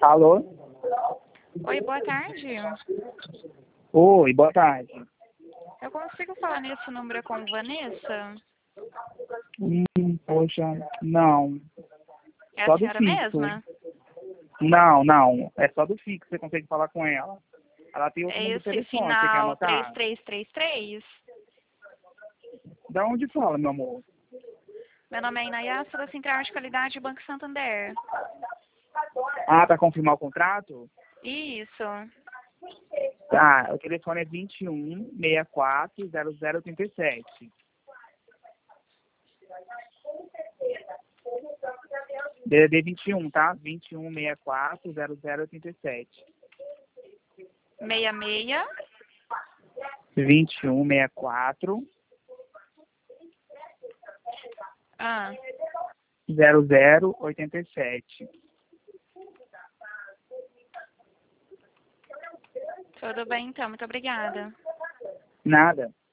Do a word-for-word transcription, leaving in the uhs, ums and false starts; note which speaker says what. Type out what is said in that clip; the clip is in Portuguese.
Speaker 1: Alô?
Speaker 2: Oi, boa tarde.
Speaker 1: Oi, boa tarde.
Speaker 2: Eu consigo falar nesse número com Vanessa?
Speaker 1: Hum, poxa, não.
Speaker 2: É a
Speaker 1: Só do
Speaker 2: senhora
Speaker 1: fixo.
Speaker 2: mesma?
Speaker 1: Não, não. É só do fixo, você consegue falar com ela. Ela tem outro
Speaker 2: É
Speaker 1: número de
Speaker 2: esse
Speaker 1: telefone, você quer
Speaker 2: final três
Speaker 1: anotar?
Speaker 2: três três três?
Speaker 1: Da onde fala, meu amor?
Speaker 2: Meu nome é Inayassa, da Central de Qualidade Banco Santander.
Speaker 1: Ah, pra confirmar o contrato?
Speaker 2: Isso.
Speaker 1: Tá, o telefone é vinte e um, sessenta e quatro, zero zero oitenta e sete. D D D vinte e um, tá? vinte e um, sessenta e quatro, zero zero oitenta e sete.
Speaker 2: seis seis.
Speaker 1: vinte e um, sessenta e quatro,
Speaker 2: Ah,
Speaker 1: zero zero oitenta e sete.
Speaker 2: tudo bem então, muito obrigada.
Speaker 1: Nada.